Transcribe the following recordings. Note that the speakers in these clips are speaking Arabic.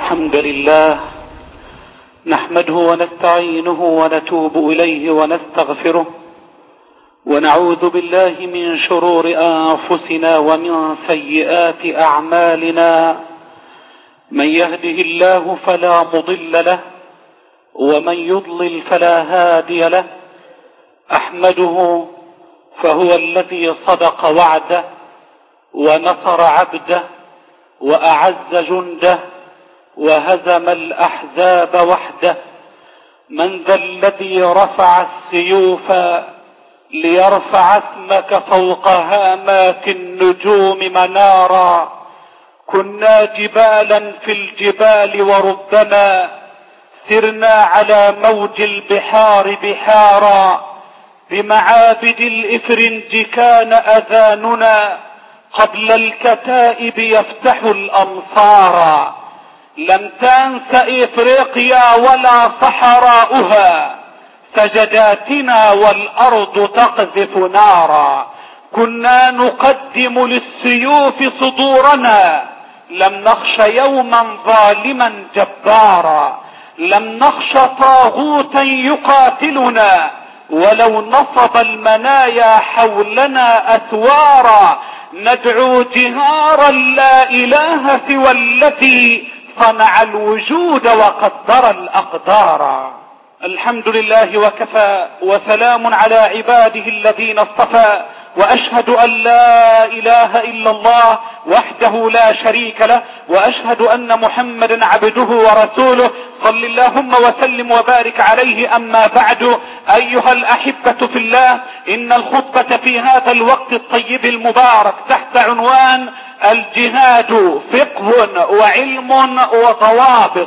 الحمد لله نحمده ونستعينه ونتوب إليه ونستغفره، ونعوذ بالله من شرور أنفسنا ومن سيئات أعمالنا. من يهده الله فلا مضل له، ومن يضلل فلا هادي له. أحمده فهو الذي صدق وعده ونصر عبده وأعز جنده وهزم الأحزاب وحده. من ذا الذي رفع السيوف ليرفع اسمك فوق هامات النجوم منارا؟ كنا جبالا في الجبال وربما سرنا على موج البحار بحارا. بمعابد الإفرنج كان أذاننا قبل الكتائب يفتح الأمصار. لم تنس إفريقيا ولا صحراؤها، سجداتنا والأرض تقذف نارا. كنا نقدم للسيوف صدورنا، لم نخش يوما ظالما جبارا. لم نخش طاغوتا يقاتلنا، ولو نصب المنايا حولنا أثوارا. ندعو جهارا لا إله سوى الذي صنع الوجود وقدر الأقدار. الحمد لله وكفى، وسلام على عباده الذين اصطفى. وأشهد أن لا إله إلا الله وحده لا شريك له، وأشهد أن محمدا عبده ورسوله. صل اللهم وسلم وبارك عليه. أما بعد، أيها الأحبة في الله، إن الخطبة في هذا الوقت الطيب المبارك تحت عنوان الجهاد فقه وعلم وضوابط.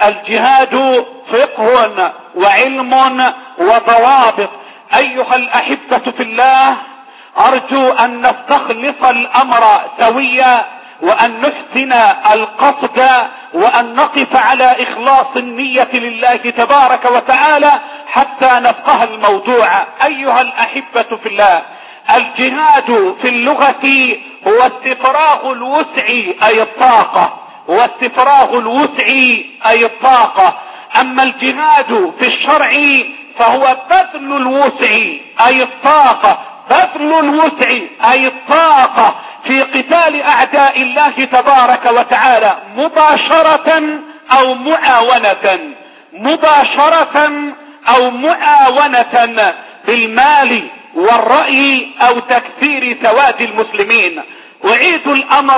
الجهاد فقه وعلم وضوابط. أيها الأحبة في الله، أرجو أن نستخلص الأمر سويا، وأن نحسن القصد، وأن نقف على إخلاص النية لله تبارك وتعالى حتى نفقه الموضوع. أيها الأحبة في الله، الجهاد في اللغة هو استفراغ الوسع أي الطاقة، هو استفراغ الوسع أي الطاقة. أما الجهاد في الشرع فهو بذل الوسع أي الطاقة، بذل الوسع أي الطاقة في قتال أعداء الله تبارك وتعالى مباشرة أو معاونة، مباشرة أو معاونة بالمال والرأي أو تكثير سواد المسلمين. أعيد الأمر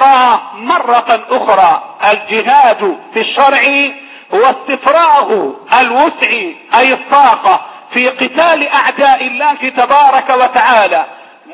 مرة أخرى، الجهاد في الشرع هو استفراغ الوسع أي الطاقة في قتال أعداء الله تبارك وتعالى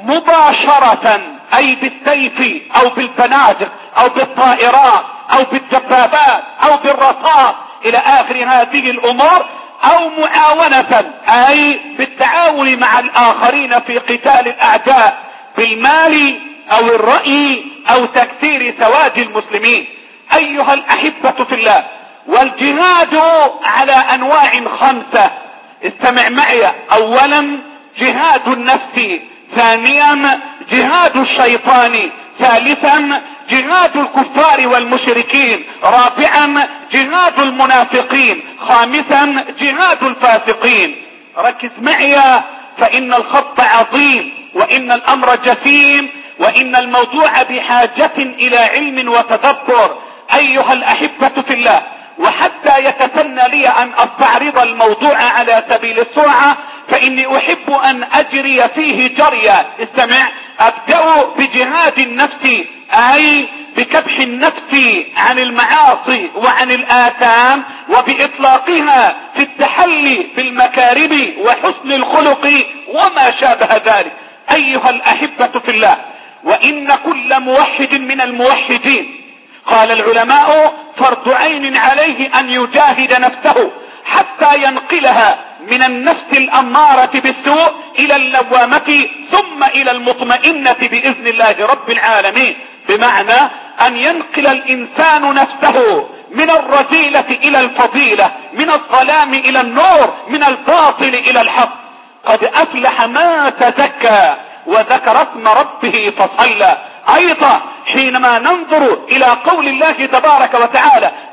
مباشرة، أي بالسيف أو بالبنادق أو بالطائرات أو بالدبابات أو بالرصاص إلى آخر هذه الأمور، أو معاونة أي بالتعاون مع الآخرين في قتال الأعداء بالمال أو الرأي أو تكثير سواد المسلمين. أيها الأحبة في الله، والجهاد على أنواع 5. استمع معي. أولا جهاد النفس، ثانيا جهاد الشيطان، ثالثا جهاد الكفار والمشركين، رابعا جهاد المنافقين، خامسا جهاد الفاسقين. ركز معي، فإن الخط عظيم، وإن الأمر جسيم، وإن الموضوع بحاجة إلى علم وتدبر. أيها الأحبة في الله، وحتى يتسنى لي أن أستعرض الموضوع على سبيل السرعة، فإني أحب أن أجري فيه جريا. استمع. أبدأ بجهاد النفس، أي بكبح النفس عن المعاصي وعن الآثام، وبإطلاقها في التحلي بالمكارم وحسن الخلق وما شابه ذلك. أيها الأحبة في الله، وإن كل موحد من الموحدين، قال العلماء، فرض عين عليه أن يجاهد نفسه حتى ينقلها من النفس الأمارة بالسوء إلى اللوامة ثم إلى المطمئنة بإذن الله رب العالمين. بمعنى أن ينقل الإنسان نفسه من الرذيلة إلى الفضيلة، من الظلام إلى النور، من الباطل إلى الحق. قد أفلح ما تزكى وذكر اسم ربه فصلى. أيضا حينما ننظر إلى قول الله تبارك وتعالى قد أفلح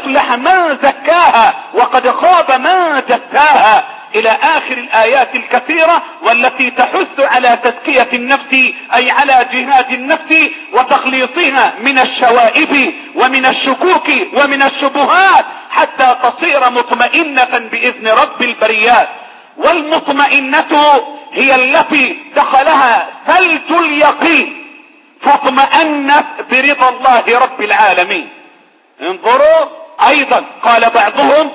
أفلح من زكاها وقد خاب من دساها، إلى آخر الآيات الكثيرة والتي تحث على تزكية النفس، أي على جهاد النفس وتخليصها من الشوائب ومن الشكوك ومن الشبهات حتى تصير مطمئنة بإذن رب البريات. والمطمئنة هي التي دخلها ثلج اليقين فاطمأنت برضا الله رب العالمين. انظروا أيضا قال بعضهم: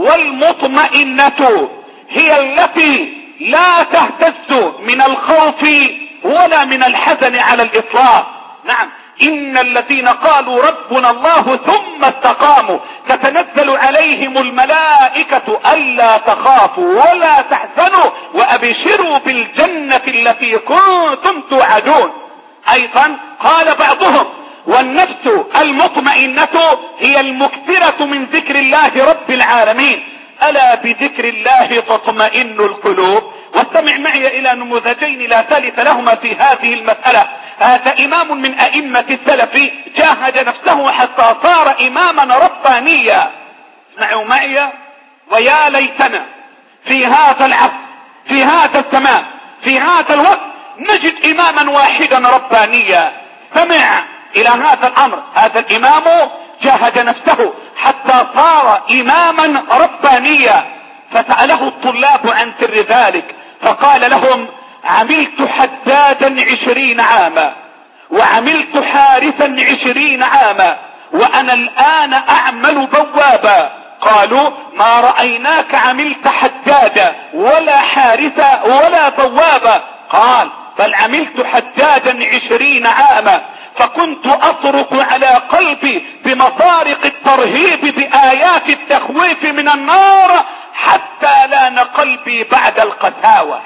والمطمئنة هي التي لا تهتز من الخوف ولا من الحزن على الإطلاق. نعم، إن الذين قالوا ربنا الله ثم استقاموا تتنزل عليهم الملائكة ألا تخافوا ولا تحزنوا وأبشروا بالجنة التي كنتم توعدون. أيضا قال بعضهم: والنفس المطمئنة هي المكثرة من ذكر الله رب العالمين، ألا بذكر الله تطمئن القلوب. واستمع معي إلى نموذجين لا ثالث لهما في هذه المسألة. هذا إمام من أئمة السلف جاهد نفسه حتى صار إماما ربانيا. اسمعوا معي: ويا ليتنا في هذا العصر، في هذا الزمان، في هذا الوقت نجد إماما واحدا ربانيا. استمع إلى هذا الأمر. هذا الإمام جاهد نفسه حتى صار إماما ربانيا، فسأله الطلاب عن سر ذلك فقال لهم: عملت حدادا 20 عاما وعملت حارسا 20 عاما وأنا الآن أعمل بوابا. قالوا: ما رأيناك عملت حدادا ولا حارسا ولا بوابا. قال: بل عملت حدادا 20 عاما فكنت أطرق على قلبي بمطارق الترهيب بآيات التخويف من النار حتى لان قلبي بعد القساوة.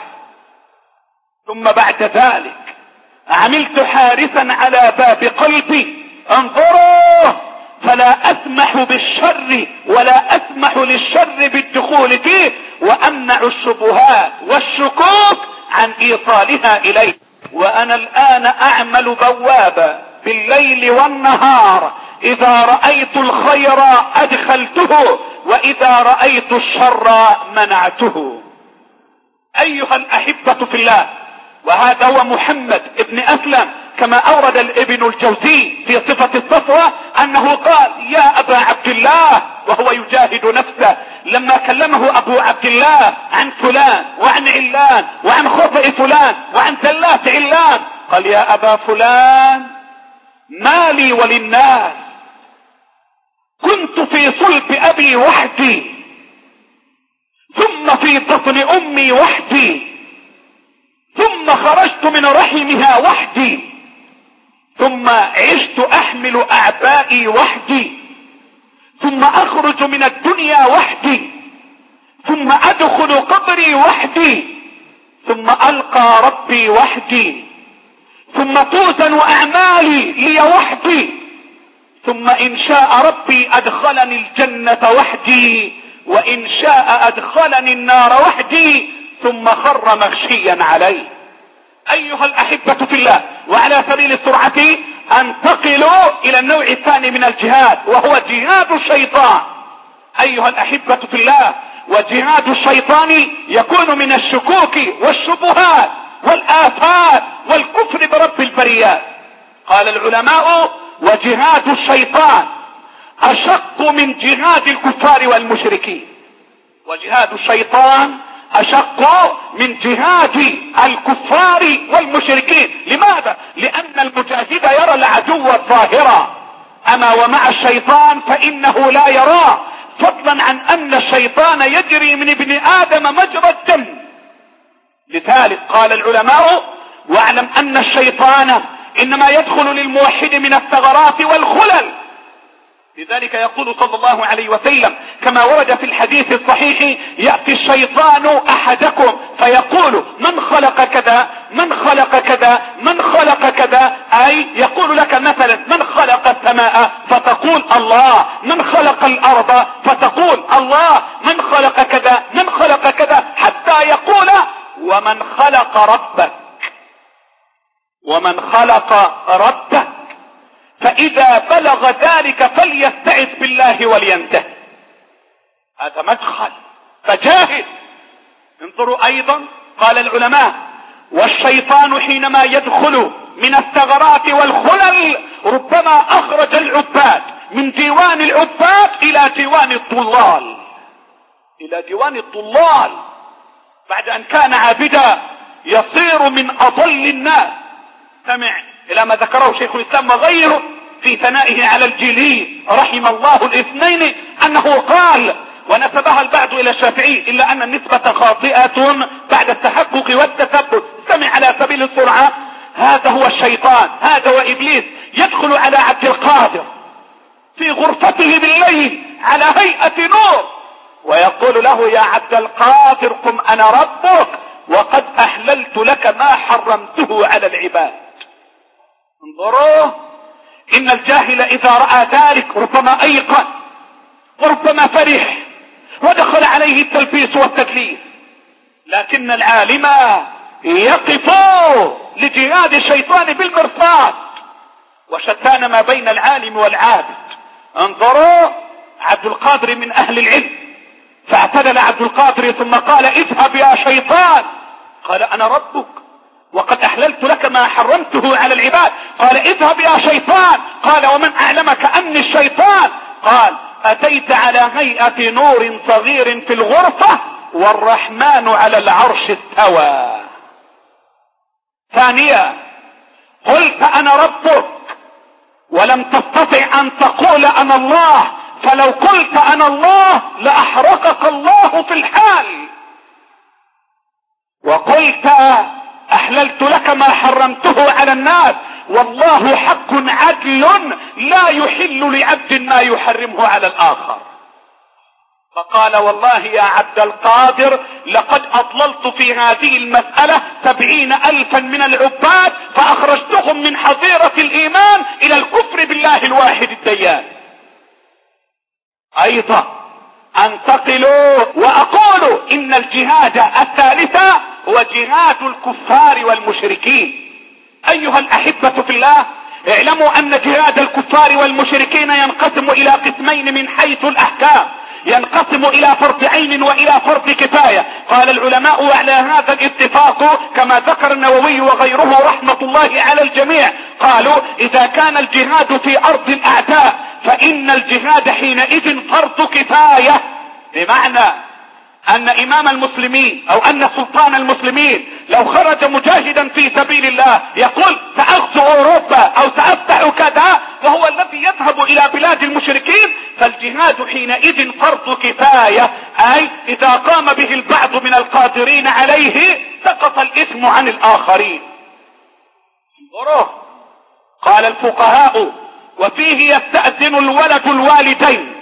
ثم بعد ذلك عملت حارسا على باب قلبي. انظروا، فلا أسمح بالشر ولا أسمح للشر بالدخول فيه، وأمنع الشبهات والشكوك عن إيصالها إليه. وأنا الآن أعمل بوابا بالليل والنهار، إذا رأيت الخير أدخلته وإذا رأيت الشر منعته. أيها الأحبة في الله، وهذا هو محمد ابن أسلم كما أورد ابن الجوزي في صفة الصفوة أنه قال: يا أبا عبد الله، وهو يجاهد نفسه لما كلمه أبو عبد الله عن فلان وعن علان وعن خطئ فلان وعن زلات علان، قال: يا أبا فلان، ما لي وللناس؟ كنت في صلب أبي وحدي ثم في بطن أمي وحدي ثم خرجت من رحمها وحدي ثم عشت أحمل أعبائي وحدي ثم أخرج من الدنيا وحدي ثم أدخل قبري وحدي ثم ألقى ربي وحدي ثم توزن أعمالي لي وحدي ثم إن شاء ربي أدخلني الجنة وحدي وإن شاء أدخلني النار وحدي ثم خر مغشيا عليه. أيها الأحبة في الله، وعلى سبيل السرعة انتقلوا إلى النوع الثاني من الجهاد وهو جهاد الشيطان. أيها الأحبة في الله، وجهاد الشيطان يكون من الشكوك والشبهات والآفات والكفر برب البريات. قال العلماء: وجهاد الشيطان أشق من جهاد الكفار والمشركين. وجهاد الشيطان أشق من جهاد الكفار والمشركين. لماذا؟ لأن المجاهد يرى العدو الظاهرة، أما ومع الشيطان فإنه لا يراه، فضلا عن أن الشيطان يجري من ابن آدم مجرى الدم. لذلك قال العلماء: واعلم أن الشيطان إنما يدخل للموحد من الثغرات والخلل. لذلك يقول صلى الله عليه وسلم كما ورد في الحديث الصحيح: يأتي الشيطان أحدكم فيقول: من خلق كذا، من خلق كذا، من خلق كذا، أي يقول لك مثلا: من خلق السماء؟ فتقول: الله. من خلق الأرض؟ فتقول: الله. من خلق كذا، من خلق كذا، حتى يقول: ومن خلق ربك، ومن خلق ربك. فإذا بلغ ذلك فليستعذ بالله ولينتهي. هذا مدخل، فجاهد. انظروا أيضا قال العلماء: والشيطان حينما يدخل من الثغرات والخلل ربما أخرج العباد من ديوان العباد إلى ديوان الضلال، إلى ديوان الضلال. بعد أن كان عابدا يصير من أضل الناس. سمع إلى ما ذكره شيخ الإسلام وغيره في ثنائه على الجيلي رحم الله الاثنين أنه قال، ونسبها البعض إلى الشافعي إلا أن النسبة خاطئة بعد التحقق والتثبت. سمع على سبيل السرعة: هذا هو الشيطان، هذا هو إبليس، يدخل على عبد القادر في غرفته بالليل على هيئة نور ويقول له: يا عبد القادر قم أنا ربك وقد أحللت لك ما حرمته على العباد. انظروا، إن الجاهل إذا رأى ذلك ربما أيقن وربما فرح ودخل عليه التلبيس والتكليف، لكن العالم يقف لجهاد الشيطان بالمرصاد، وشتان ما بين العالم والعابد. انظروا، عبد القادر من أهل العلم، فاعتدل عبد القادر ثم قال: اذهب يا شيطان. قال: أنا ربك وقد أحللت لك ما حرمته على العباد. قال: اذهب يا شيطان. قال: ومن أعلمك أني الشيطان؟ قال: أتيت على هيئة نور صغير في الغرفة والرحمن على العرش استوى. ثانيا: قلت أنا ربك ولم تستطع أن تقول أنا الله، فلو قلت أنا الله لأحرقك الله في الحال. وقلت: أحللت لك ما حرمته على الناس، والله حق عدل لا يحل لعبد ما يحرمه على الآخر. فقال: والله يا عبد القادر لقد أضللت في هذه المسألة 70,000 من العباد فأخرجتهم من حظيرة الإيمان إلى الكفر بالله الواحد الديان. أيضا أنتقلوا وأقول إن الجهاد الثالثة هو جهاد الكفار والمشركين. أيها الأحبة في الله، اعلموا أن جهاد الكفار والمشركين ينقسم إلى قسمين من حيث الأحكام، ينقسم إلى فرض عين وإلى فرض كفاية. قال العلماء وعلى هذا الاتفاق كما ذكر النووي وغيره رحمة الله على الجميع، قالوا: إذا كان الجهاد في أرض الأعداء فإن الجهاد حينئذ فرض كفاية، بمعنى أن إمام المسلمين أو أن سلطان المسلمين لو خرج مجاهدا في سبيل الله يقول: سأغزو أوروبا أو سأفتح كذا، وهو الذي يذهب إلى بلاد المشركين، فالجهاد حينئذ فرض كفاية، أي إذا قام به البعض من القادرين عليه سقط الإثم عن الآخرين. انظروا، قال الفقهاء: وفيه يستأذن الولد الوالدين،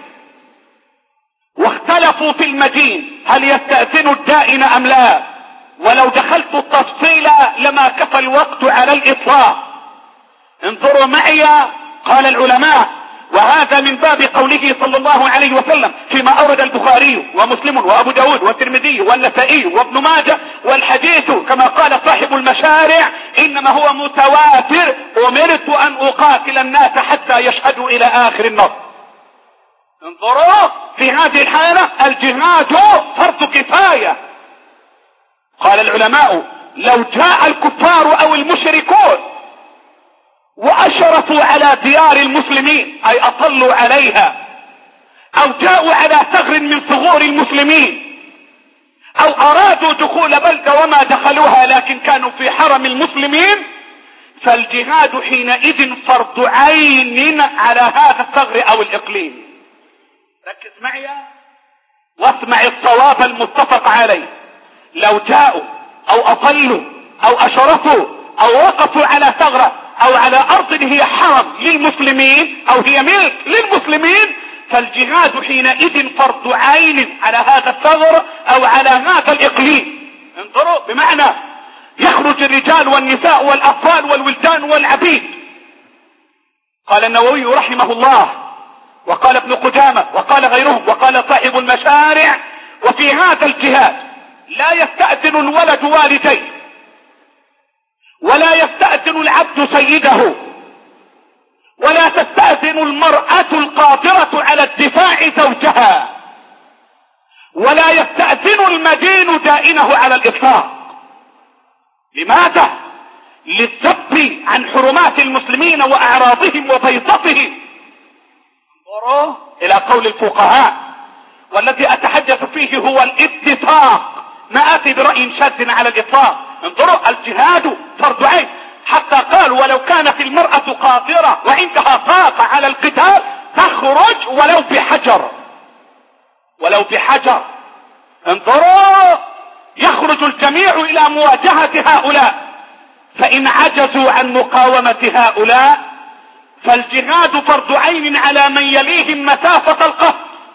واختلفوا في المدين هل يستأذن الدائن أم لا، ولو دخلت التفصيل لما كفى الوقت على الإطلاق. انظروا معي، قال العلماء: وهذا من باب قوله صلى الله عليه وسلم فيما أورد البخاري ومسلم وأبو داود والترمذي والنسائي وابن ماجه، والحديث كما قال صاحب المشارع إنما هو متواتر: أمرت أن أقاتل الناس حتى يشهدوا إلى آخر النص. انظروا، في هذه الحالة الجهاد فرض كفاية. قال العلماء: لو جاء الكفار أو المشركون وأشرفوا على ديار المسلمين أي أطلوا عليها، أو جاءوا على ثغر من ثغور المسلمين، أو أرادوا دخول بلدة وما دخلوها لكن كانوا في حرم المسلمين، فالجهاد حينئذ فرض عين على هذا الثغر أو الإقليم. ركز معي واسمع الصواب المتفق عليه: لو جاءوا أو أطلوا أو أشرفوا أو وقفوا على ثغرة أو على أرض هي حرم للمسلمين أو هي ملك للمسلمين، فالجهاد حينئذ فرض عين على هذا الثغر أو على هذا الإقليم. انظروا، بمعنى يخرج الرجال والنساء والأطفال والولدان والعبيد. قال النووي رحمه الله، وقال ابن قدامة وقال غيرهم وقال صاحب المشارع: وفي هذا الجهاد لا يستأذن الولد والديه، ولا يستأذن العبد سيده، ولا تستأذن المرأة القادرة على الدفاع زوجها، ولا يستأذن المدين دائنه على الإطلاق. لماذا؟ للذب عن حرمات المسلمين وأعراضهم وبيضتهم. انظروا إلى قول الفقهاء، والذي أتحدث فيه هو الاتفاق، ما آتي برأي شاذ على الإطلاق. انظروا، الجهاد فرض عين، حتى قال ولو كانت المرأة قادرة وعندها طاقة على القتال تخرج ولو بحجر، ولو بحجر. انظروا، يخرج الجميع إلى مواجهة هؤلاء، فإن عجزوا عن مقاومة هؤلاء فالجهاد فرض عين على من يليهم مسافة القصر.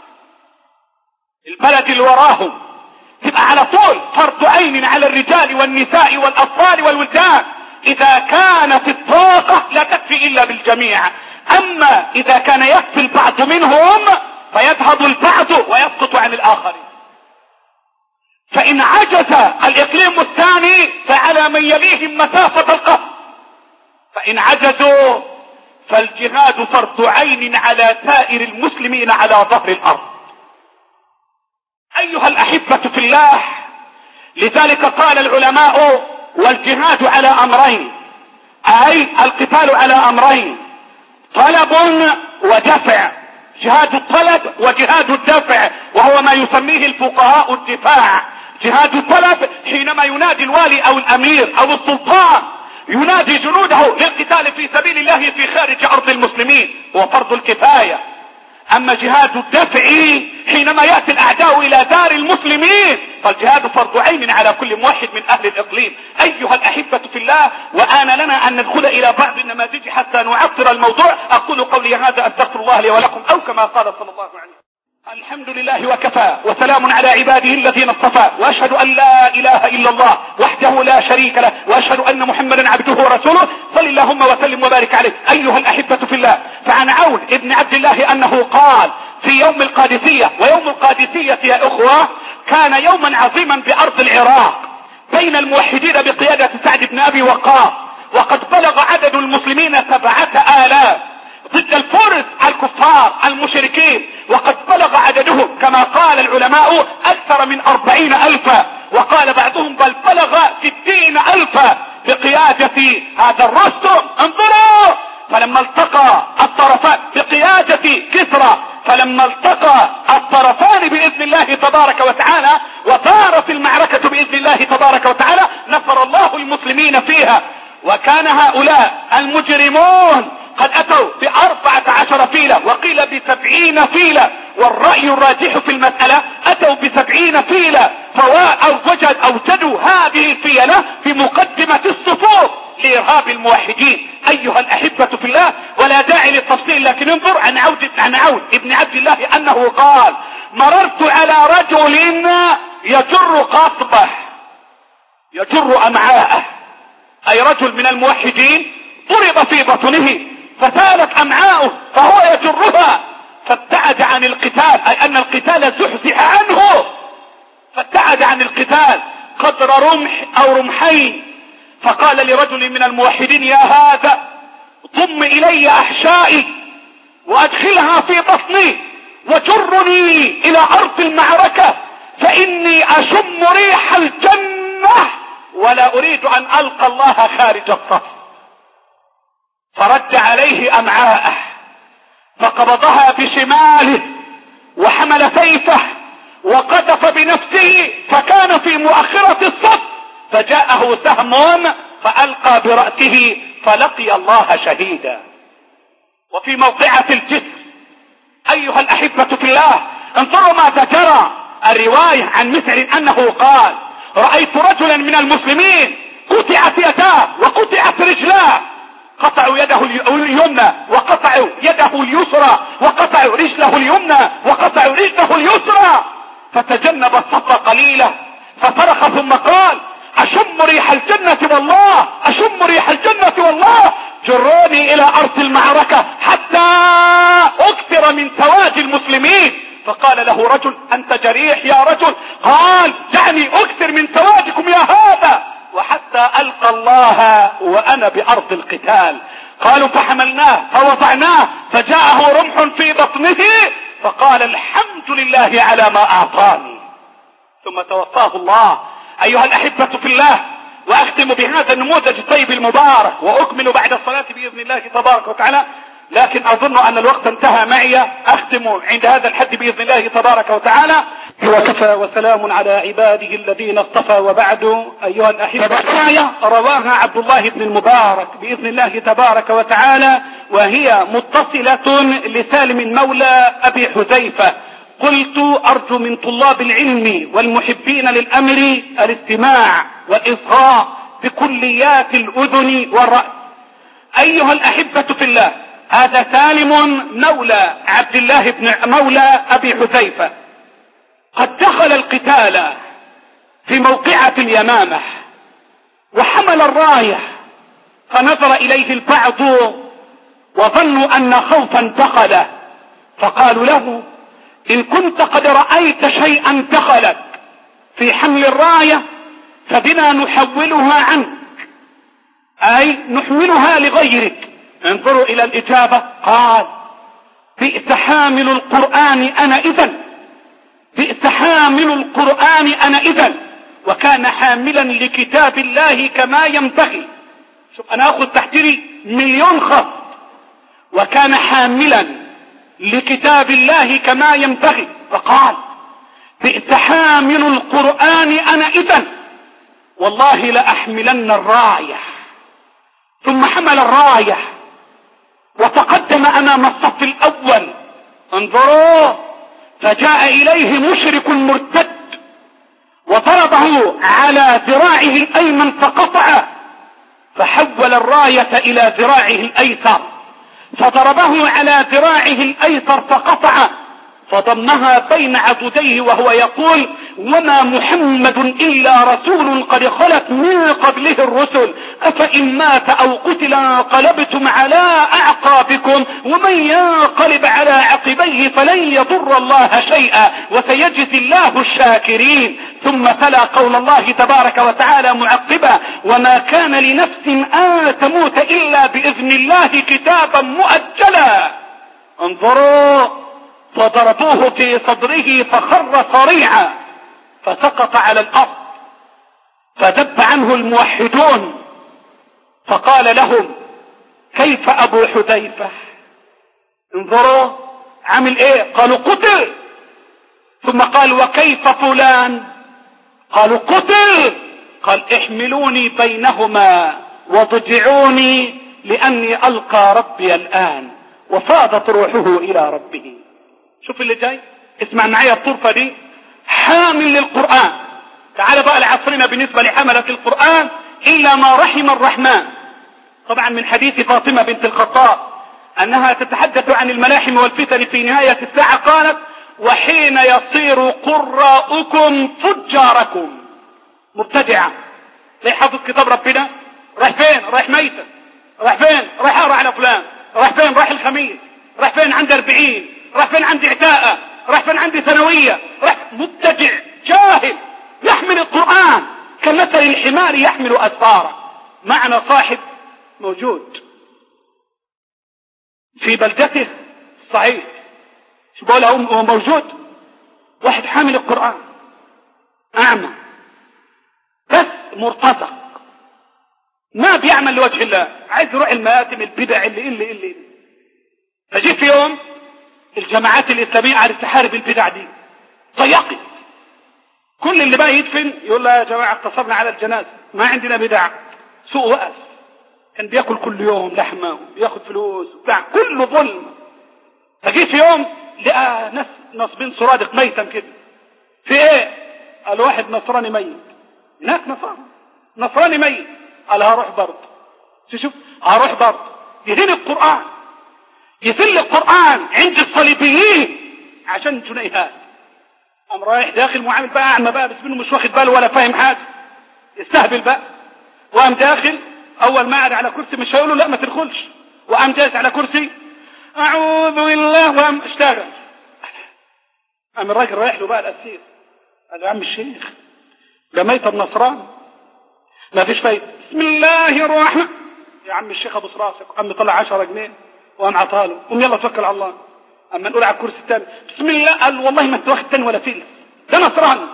البلد اللي وراهم تبقى على طول فرض عين على الرجال والنساء والأطفال والولدان. إذا كانت الطاقة لا تكفي إلا بالجميع، أما إذا كان يكفي البعض منهم فيذهب البعض ويسقط عن الآخرين. فإن عجز الإقليم الثاني فعلى من يليهم مسافة القصر، فإن عجزوا فالجهاد فرض عين على سائر المسلمين على ظهر الأرض. أيها الأحبة في الله، لذلك قال العلماء والجهاد على أمرين، أي القتال على أمرين، طلب ودفع. جهاد الطلب وجهاد الدفع، وهو ما يسميه الفقهاء الدفاع. جهاد الطلب حينما ينادي الوالي أو الأمير أو السلطان ينادي جنوده للقتال في سبيل الله في خارج أرض المسلمين، هو فرض الكفاية. أما جهاد الدفع حينما يأتي الأعداء إلى دار المسلمين فالجهاد فرض عين على كل موحد من أهل الإقليم. أيها الأحبة في الله، وآن لنا أن ندخل إلى بعض النماذج حتى نعطر الموضوع. أقول قولي هذا، أستغفر الله لي ولكم، أو كما قال صلى الله عليه وسلم: الحمد لله وكفى، وسلام على عباده الذين اصطفى، وأشهد أن لا إله إلا الله وحده لا شريك له، وأشهد أن محمدا عبده ورسوله، صل اللهم وسلم وبارك عليه. أيها الأحبة في الله، فعن عون ابن عبد الله أنه قال في يوم القادسية، ويوم القادسية يا إخوة كان يوما عظيما بأرض العراق بين الموحدين بقيادة سعد بن أبي وقاص، وقد بلغ عدد المسلمين 7,000 ضد الفرس الكفار المشركين، وقد بلغ عددهم كما قال العلماء أكثر من 40,000، وقال بعضهم بل بلغ 60,000 بقيادة هذا الرستم. انظروا، فلما التقى الطرفان بقيادة كسرى، فلما التقى الطرفان بإذن الله تبارك وتعالى وثارت المعركة بإذن الله تبارك وتعالى نصر الله المسلمين فيها. وكان هؤلاء المجرمون قد أتوا ب14 فيلة، وقيل ب70 فيلة، والرأي الراجح في المسألة أتوا ب70 فيلة، أوجدوا هذه الفيلة في مقدمة الصفوف لإرهاب الموحدين. أيها الأحبة في الله، ولا داعي للتفصيل، لكن انظر عن عون ابن عبد الله أنه قال: مررت على رجل يجر قصبه، يجر أمعاءه، أي رجل من الموحدين ضرب في بطنه فسالت أمعاؤه فهو يجرها، فابتعد عن القتال، أي أن القتال زحزح عنه، فابتعد عن القتال قدر رمح أو رمحين، فقال لرجل من الموحدين: يا هذا ضم إلي أحشائي وأدخلها في بطني وجرني إلى أرض المعركة، فإني أشم ريح الجنة ولا أريد أن ألقى الله خارج الصف. فرد عليه أمعاءه فقبضها بشماله وحمل سيفه وقذف بنفسه، فكان في مؤخرة الصف، فجاءه سهم فألقى برأسه فلقي الله شهيدا. وفي موقعة الجسر أيها الأحبة في الله، انظروا ماذا جرى. الرواية عن مسعر أنه قال: رأيت رجلا من المسلمين قطعت يداه وقطعت رجلاه، قطعوا يده اليمنى وقطعوا يده اليسرى وقطعوا رجله اليمنى وقطعوا رجله اليسرى، فتجنب الصف قليلا فصرخ ثم قال: أشم ريح الجنة والله، أشم ريح الجنة والله، جروني إلى أرض المعركة حتى أكثر من سواد المسلمين. فقال له رجل: أنت جريح يا رجل؟ قال: دعني أكثر من سوادكم يا هذا وحتى ألقى الله وأنا بأرض القتال. قالوا فحملناه فوضعناه فجاءه رمح في بطنه فقال الحمد لله على ما أعطاني، ثم توفاه الله. أيها الأحبة في الله، وأختم بهذا النموذج الطيب المبارك وأكمل بعد الصلاة بإذن الله تبارك وتعالى، لكن أظن أن الوقت انتهى معي. أختم عند هذا الحد بإذن الله تبارك وتعالى. وكفى وسلام على عباده الذين اصطفى، وبعد. أيها الأحبة، رواها عبد الله بن المبارك بإذن الله تبارك وتعالى، وهي متصلة لسالم مولى أبي حذيفة. قلت أرجو من طلاب العلم والمحبين للأمر الاستماع والإصغاء بكليات الأذن والرأس. أيها الأحبة في الله، هذا سالم مولى عبد الله بن مولى أبي حذيفة قد دخل القتال في موقعة اليمامة وحمل الراية، فنظر إليه البعض وظنوا أن خوفا دخله، فقالوا له إن كنت قد رأيت شيئا دخلك في حمل الراية فبنا نحولها عنك، أي نحملها لغيرك. انظروا إلى الإجابة. قال بئس حامل القرآن أنا إذن، بئس حامل القرآن أنا إذن، وكان حاملا لكتاب الله كما ينبغي. شوف أنا أخذ تحتري مليون خط. وكان حاملا لكتاب الله كما ينبغي. فقال بئس حامل القرآن أنا إذن، والله لأحملن الراية. ثم حمل الراية وتقدم أمام الصف الأول. انظروا، فجاء إليه مشرك مرتد وضربه على ذراعه الأيمن فقطعه، فحول الراية إلى ذراعه الأيسر فضربه على ذراعه الأيسر فقطعه، فضمها بين عضديه وهو يقول وما محمد إلا رسول قد خلت من قبله الرسل أفإن مات أو قتل انقلبتم على أعقابكم ومن ينقلب على عقبيه فلن يضر الله شيئا وسيجزي الله الشاكرين. ثم تلا قول الله تبارك وتعالى معقبا وما كان لنفس أن تموت إلا بإذن الله كتابا مؤجلا. انظروا، فضربوه في صدره فخر صريعا فسقط على الأرض، فدب عنه الموحدون فقال لهم كيف أبو حذيفة؟ انظروا عمل ايه؟ قالوا قتل. ثم قال وكيف فلان؟ قالوا قتل. قال احملوني بينهما وضجعوني لأني ألقى ربي الآن. وفاضت روحه إلى ربه. شوف اللي جاي، اسمع معي الطرفة دي. حامل للقرآن. تعال بقى لعصرنا بالنسبة لحملة القرآن إلا ما رحم الرحمن. طبعا من حديث فاطمة بنت الخطاب أنها تتحدث عن الملاحم والفتن في نهاية الساعة قالت وحين يصير قراءكم فجاركم. مبتدعة زي حافظ كتاب ربنا راح فين؟ راح ميتة. راح فين؟ راح أقرأ على فلان. راح فين؟ راح الخميس. راح فين؟ عندي 40. راح فين؟ عندي عتاءة. راح فين؟ عندي ثانوية. راح مبتدع جاهل يحمل القرآن كمثل الحمار يحمل أسفارا. معنا صاحب موجود في بلدته صحيح، شو بقول هو موجود، واحد حامل القرآن أعمى بس مرتزق ما بيعمل لوجه الله، عايز يروح المآتم البدع اللي فجي في يوم الجماعات الإسلامية عارف تحارب البدع دي ضيقت. كل اللي بقى يدفن يقول له يا جماعة اقتصرنا على الجنازة ما عندنا بدع. سوء وقف، كان بياكل كل يوم لحمة وبياخد فلوس وبتاع كله ظلم. فجي في يوم لقى ناس نصبين سرادق ميتا كده. في ايه؟ قال واحد نصراني ميت هناك، نصراني ميت. قال هروح برضه. شوف هروح برضه يهين القرآن يذل القرآن عند الصليبيين عشان جنيهات. قام رايح داخل معامل بقى اعمى بقى بس منه مش واخد باله ولا فاهم حاجه يستهبل بقى. وقام داخل اول ما قعد على كرسي مش هيقول له لا ما تدخلش، وقام جالس على كرسي اعوذ بالله وقام اشتغل. قام الراجل رايح له بقى القسيس قال يا عم الشيخ ده ميت النصران ما فيش فايده. بسم الله الرحمن يا عم الشيخ ابو راسك، عم طلع 10 جنيه وقام عطاله، قوم يلا توكل على الله. اما نقول على الكرسي الثاني بسم الله، قال والله ما انت واخد تاني ولا فيل، ده نصراني.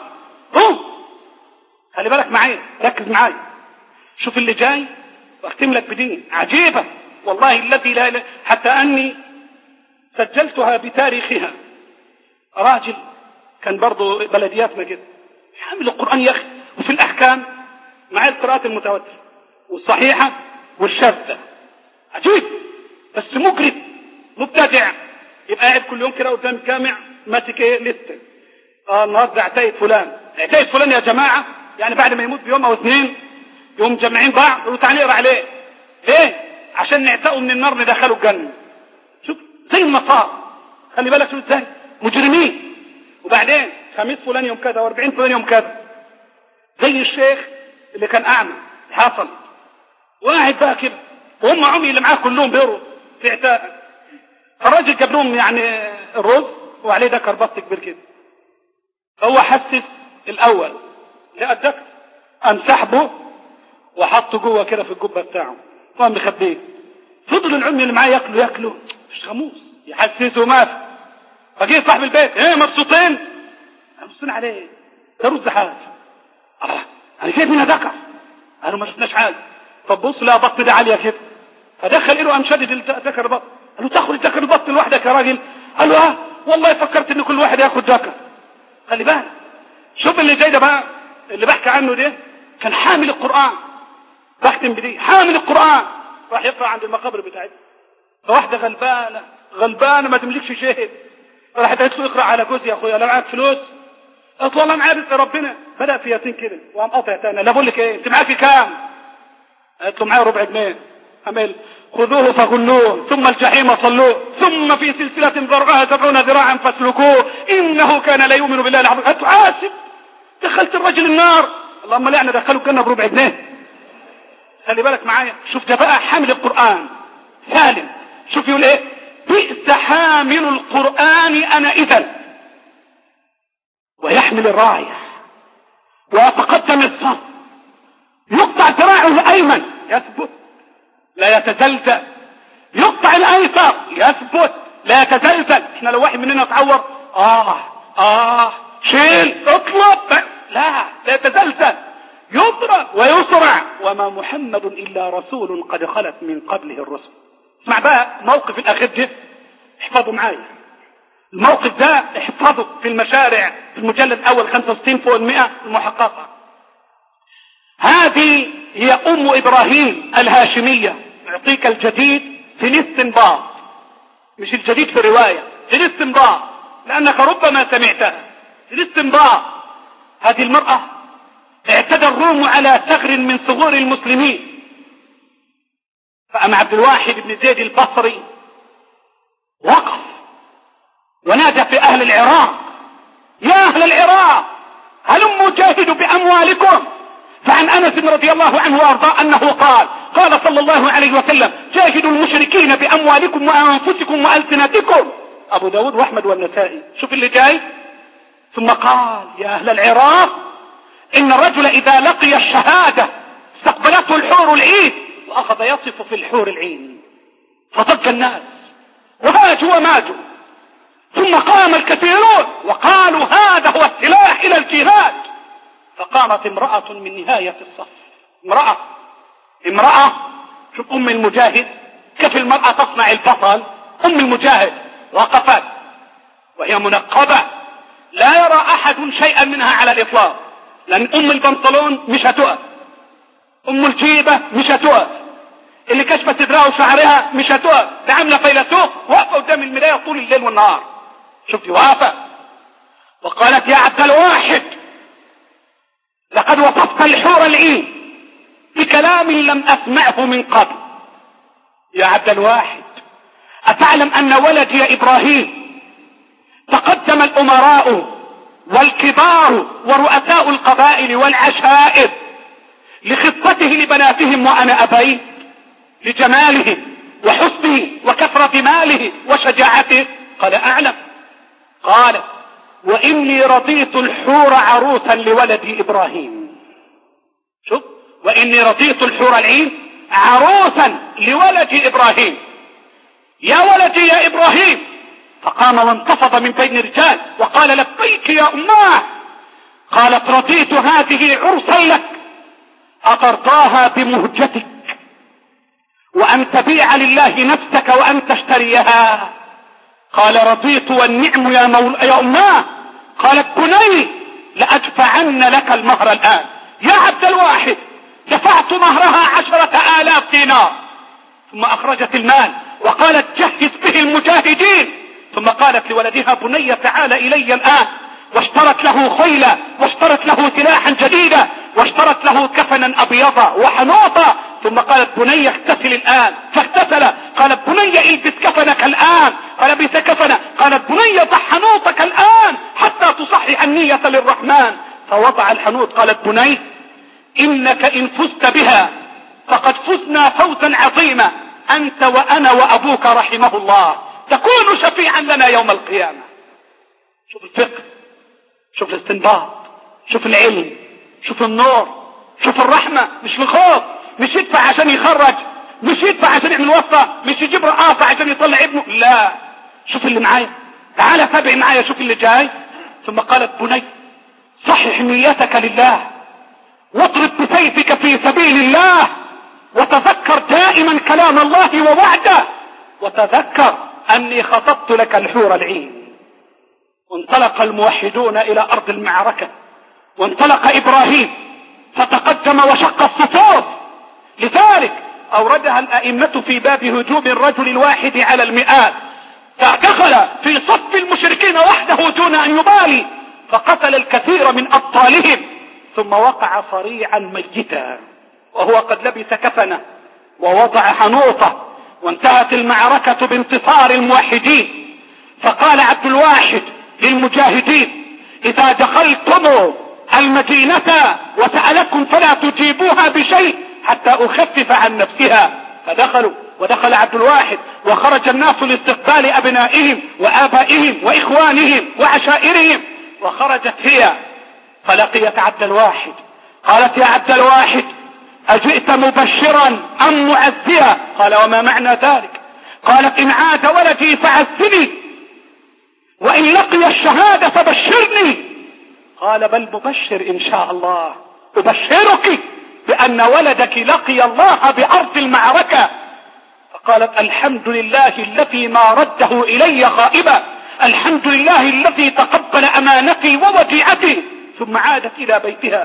خلي بالك معايا، ركز معايا، شوف اللي جاي واختم لك بدين عجيبه والله الذي لا اله، حتى اني سجلتها بتاريخها. راجل كان برضه بلدياتنا كده، حامل القرآن يا اخي، وفي الاحكام مع القراءات المتواترة والصحيحة والشاذة، عجيب، بس مجرد مبتدع، يبقى قاعد كل يوم كده قدام الجامع ماسك ايه لسه، النهارده عتاية فلان، عتاية فلان يا جماعة، يعني بعد ما يموت بيوم او اثنين يوم مجمعين بعض يقولوا تعالى نقرا عليه، ليه؟ عشان نعتقوا من النار ندخلوا الجنة. شوف زي النصارى، خلي بالك شوف ازاي مجرمين. وبعدين خميس فلان يوم كذا و40 فلان يوم كذا، زي الشيخ اللي كان اعمى حصل واحد بقى كده، وهم عمي اللي معاه كلهم بيروا في عتاء. الراجل جاب لهم يعني الرز وعليه ده كرباط كبير كده، هو حسس الاول لقى الدكر، قام سحبه وحطه جوه كده في الجبه بتاعه وقام مخبيه. فضل العمي اللي معاه ياكلوا مش غموس، يحسسه ما. فجيه صاحب البيت، ايه مبسوطين؟ مبسوطين عليه، ده رز حاف. انا جايب منها ذكر، قالوا ما شفناش حاجه. طب بص لا بطن ده عاليه كده، فدخل له قام شدد الذكر البطن، قال له تاخد الذكر البطن لوحدك يا راجل؟ قال له والله فكرت ان كل واحد ياخد ذكر. خلي بالك شوف اللي جاي ده بقى، اللي بحكي عنه ده كان حامل القرآن، بختم بدي، حامل القرآن راح يقرأ عند المقابر بتاعتنا، فواحدة غلبانة ما تملكش شيء، راحت قالت له اقرأ على جوزي يا اخويا، لا معاك فلوس؟ قالت والله معايا رزق ربنا. بدأ في ياسين كده وقام قاطع تاني، لا بقول لك ايه، انت معاكي كام؟ قالت له معايا ربع جنيه. عمل خذوه فغلوه ثم الجحيم صلوه ثم في سلسلة ذرعها 70 ذراعا فاسلكوه انه كان لا يؤمن بالله العظيم. قالت حاسب، دخلت الرجل النار، اللهم لعنه دخلوا الجنة بربع جنيه. خلي بالك معايا، شوف ده بقى حامل القرآن سالم، شوف يقول ايه، بئس حامل القرآن انا اذا، ويحمل الراية ويتقدم الصف، يقطع ذراعه الايمن يثبت لا يتزلزل، يقطع الايسر يثبت لا يتزلزل. احنا لو واحد مننا اتعور شيل اطلب، لا يتزلزل، يضرب ويسرع. وما محمد الا رسول قد خلت من قبله الرسل. اسمع بقى موقف الاخير ده، احفظوا معايا الموقف ده، احفظه في المشارع في المجلد الاول 65 فوق 100 المحققة. هذه هي ام ابراهيم الهاشمية، اعطيك الجديد في الاستنباط، مش الجديد في الرواية، في الاستنباط، لانك ربما سمعتها في الاستنباط. هذه المرأة اعتدى الروم على ثغر من ثغور المسلمين، فأما عبد الواحد بن زيد البصري وقف ونادى في أهل العراق، يا أهل العراق هلموا جاهدوا بأموالكم. فعن أنس رضي الله عنه وأرضاه أنه قال صلى الله عليه وسلم جاهدوا المشركين بأموالكم وأنفسكم وألسنتكم. أبو داود وأحمد والنسائي. شوف اللي جاي، ثم قال يا أهل العراق إن الرجل إذا لقي الشهادة استقبلته الحور العين، وأخذ يصف في الحور العين، فضج الناس وهاجوا وماجوا، ثم قام الكثيرون وقالوا هذا هو السلاح إلى الجهاد. فقامت امرأة من نهاية الصف، امرأة، شوف أم المجاهد كيف المرأة تصنع البطل، أم المجاهد وقفت وهي منقبة لا يرى أحد شيئا منها على الإطلاق، لأن أم البنطلون مش هتقف، أم الجيبة مش هتقف، اللي كشفت صدرها وشعرها مش هتقف، ده عاملة فيلسوف واقفة قدام المراية طول الليل والنهار. شوفي واقفة وقالت يا عبد الواحد لقد وصفت الحور العين بكلام لم أسمعه من قبل. يا عبد الواحد أتعلم أن ولدي يا إبراهيم تقدم الأمراء والكبار ورؤساء القبائل والعشائر لخطته لبناتهم وأنا أبيت لجماله وحسنه وكثرة ماله وشجاعته؟ قال أعلم. قال وإني رضيت الحور عروسا لولدي إبراهيم. شوف، وإني رضيت الحور العين عروسا لولد إبراهيم: يا ولدي يا إبراهيم. فقام وانتفض من بين الرجال وقال: لبيك يا أماه. قالت: رضيت هذه عرسا لك، أترضاها بمهجتك وأن تبيع لله نفسك وأن تشتريها؟ قال: رضيت والنعم يا أماه. قالت: بني لأدفعن لك المهر الآن. يا عبد الواحد، دفعت مهرها 10,000 دينار. ثم أخرجت المال وقالت: جهز به المجاهدين. ثم قالت لولدها: بني تعال إلي الآن. واشترت له خيلا، واشترت له سلاحا جديدا، واشترت له كفنا أبيضا وحنوطا. ثم قالت: بني اغتسل الآن. فاغتسل. قالت: بني البس كفنك الآن. فلبس كفنه. قالت: بني ضع حنوطك الآن حتى تصحح النية للرحمن. فوضع الحنوط. قالت: بني إنك إن فزت بها فقد فزنا فوزا عظيما، أنت وأنا وأبوك رحمه الله، تكون شفيعا لنا يوم القيامة. شوف الفقه، شوف الاستنباط، شوف العلم، شوف النور، شوف الرحمة. مش الخوف، مش يدفع عشان يخرج، مش يدفع عشان يعمل وصفة، مش يجيب رقاصة عشان يطلع ابنه. لا، شوف اللي معايا، تعال تابع معايا، شوف اللي جاي. ثم قالت: بني صحح نيتك لله، واضرب بسيفك في سبيل الله، وتذكر دائما كلام الله ووعده، وتذكر أني خطبت لك الحور العين. وانطلق الموحدون إلى أرض المعركة، وانطلق إبراهيم فتقدم وشق الصفوف. لذلك أوردها الأئمة في باب هجوم الرجل الواحد على المئات، فدخل في صف المشركين وحده دون أن يبالي، فقتل الكثير من أبطالهم، ثم وقع صريعا ميتا وهو قد لبس كفنه ووضع حنوطه. وانتهت المعركة بانتصار الموحدين. فقال عبد الواحد للمجاهدين: إذا دخلتم المدينة وسألكم فلا تجيبوها بشيء حتى أخفف عن نفسها. فدخلوا، ودخل عبد الواحد، وخرج الناس لاستقبال أبنائهم وآبائهم وإخوانهم وعشائرهم. وخرجت هي فلقيت عبد الواحد. قالت: يا عبد الواحد، أجئت مبشرا أم معزيا؟ قال: وما معنى ذلك؟ قالت: إن عاد ولدي فعزني، وإن لقي الشهادة فبشرني. قال: بل مبشر إن شاء الله، أبشرك بأن ولدك لقي الله بأرض المعركة. فقالت: الحمد لله الذي ما رده إلي خائبا، الحمد لله الذي تقبل أمانتي ووديعتي. ثم عادت إلى بيتها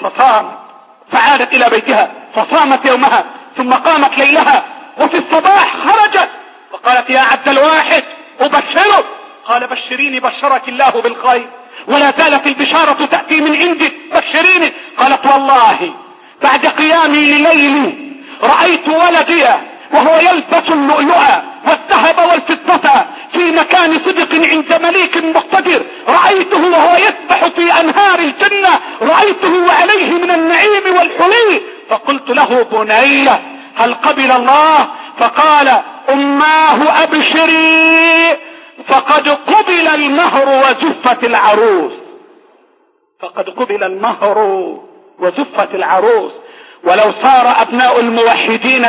فصامت يومها، ثم قامت ليلها، وفي الصباح خرجت فقالت: يا عبد الواحد، أبشرك. قال: بشريني. بشرك الله بالخير، ولا زالت البشارة تأتي من عندك، بشريني. قالت: والله بعد قيامي لليل رأيت ولدي وهو يلبس اللؤلؤ والذهب والفضة في مكان صدق عند مليك مقتدر، رأيته وهو يسبح في أنهار الجنة، رأيته وعليه من النعيم والحلي. فقلت له: بني هل قبل الله؟ فقال: أماه أبشري، فقد قبل المهر وزفت العروس. فقد قبل المهر وزفت العروس. ولو صار أبناء الموحدين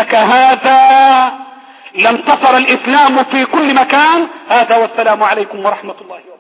كهذا لانتصر الإسلام في كل مكان. هذا والسلام عليكم ورحمة الله وبركاته.